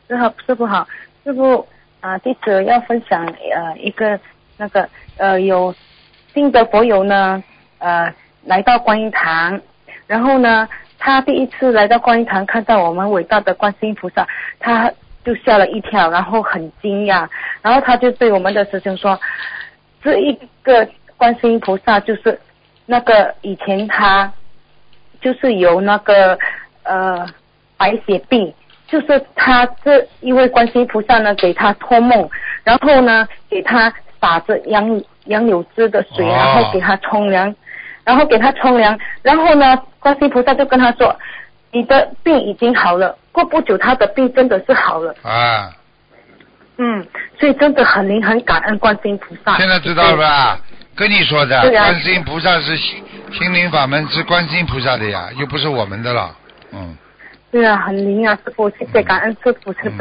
师傅好，师傅弟子要分享一个那个有新的佛友呢来到观音堂，然后呢他第一次来到观音堂看到我们伟大的观世音菩萨，他就吓了一跳，然后很惊讶，然后他就对我们的师兄说，这一个观世音菩萨就是那个以前他就是有那个白血病，就是他这一位观世音菩萨呢给他托梦，然后呢给他洒着杨柳枝的水，然后给他冲凉，然后呢观世音菩萨就跟他说，你的病已经好了，过不久他的病真的是好了啊。 所以真的很感恩观世音菩萨。 现在知道了吧？跟你说的， 对啊， 观世音菩萨是心灵法门，是观世音菩萨的呀，又不是我们的了。 对啊，很灵啊，师父，谢谢感恩师父慈悲。